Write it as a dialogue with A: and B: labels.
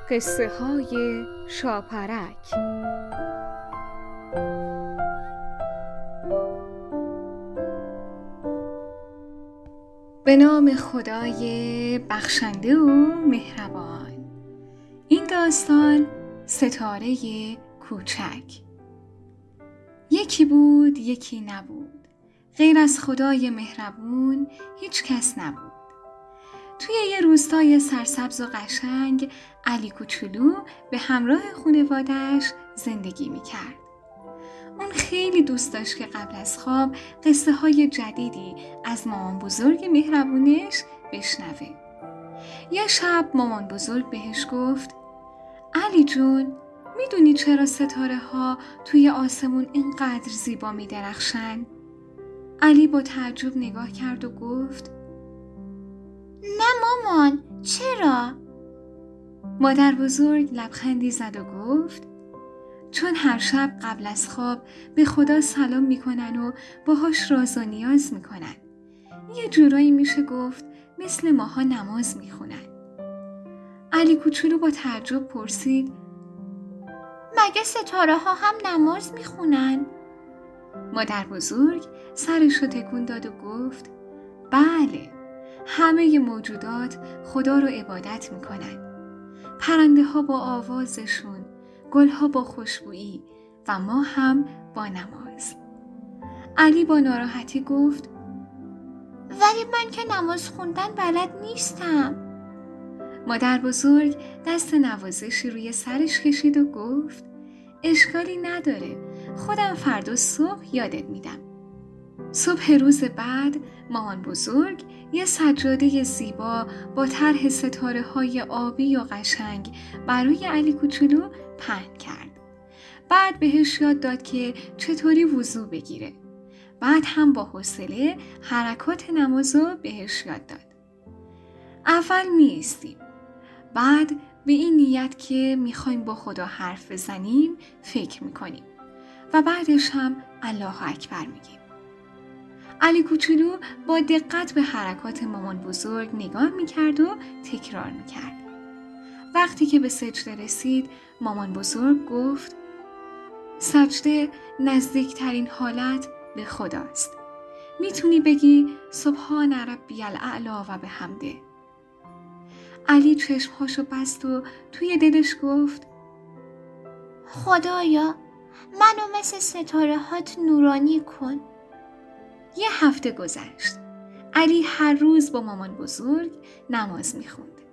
A: قصه های شاپرک. به نام خدای بخشنده و مهربان. این داستان ستاره کوچک. یکی بود یکی نبود، غیر از خدای مهربون هیچ کس نبود. توی یه روستای سرسبز و قشنگ علی کوچولو به همراه خانواده‌اش زندگی میکرد. اون خیلی دوست داشت که قبل از خواب قصه های جدیدی از مامان بزرگ مهربونش بشنوه. یه شب مامان بزرگ بهش گفت: علی جون، میدونی چرا ستاره ها توی آسمون اینقدر زیبا میدرخشن؟ علی با تعجب نگاه کرد و گفت:
B: نه مامان، چرا؟
A: مادر بزرگ لبخندی زد و گفت: چون هر شب قبل از خواب به خدا سلام میکنن و باهاش راز و نیاز میکنن. یه جورایی میشه گفت مثل ماها نماز میخونن. علی کوچولو با تعجب پرسید:
B: مگه ستاره ها هم نماز میخونن؟
A: مادر بزرگ سرش رو تکون داد و گفت: بله، همه موجودات خدا رو عبادت میکنن. پرنده ها با آوازشون، گل ها با خوشبویی و ما هم با نماز. علی با ناراحتی گفت:
B: ولی من که نماز خوندن بلد نیستم.
A: مادر بزرگ دست نوازشی روی سرش کشید و گفت: اشکالی نداره، خودم فردا صبح یادت میدم. صبح روز بعد مامان بزرگ یه سجاده زیبا با طرح ستاره های آبی و قشنگ برای علی کوچولو پهن کرد. بعد بهش یاد داد که چطوری وضو بگیره. بعد هم با حوصله حرکات نمازو بهش یاد داد. اول میایستیم، بعد به این نیت که میخوایم با خدا حرف بزنیم فکر میکنیم و بعدش هم الله اکبر میگیم. علی کوچولو با دقت به حرکات مامان بزرگ نگاه میکرد و تکرار میکرد. وقتی که به سجده رسید مامان بزرگ گفت: سجده نزدیکترین حالت به خداست. میتونی بگی سبحان ربی الاعلی و بحمده. علی چشمهاشو بست و توی دلش گفت:
B: خدایا، منو مثل ستاره هات نورانی کن.
A: یه هفته گذشت. علی هر روز با مامان بزرگ نماز میخوند.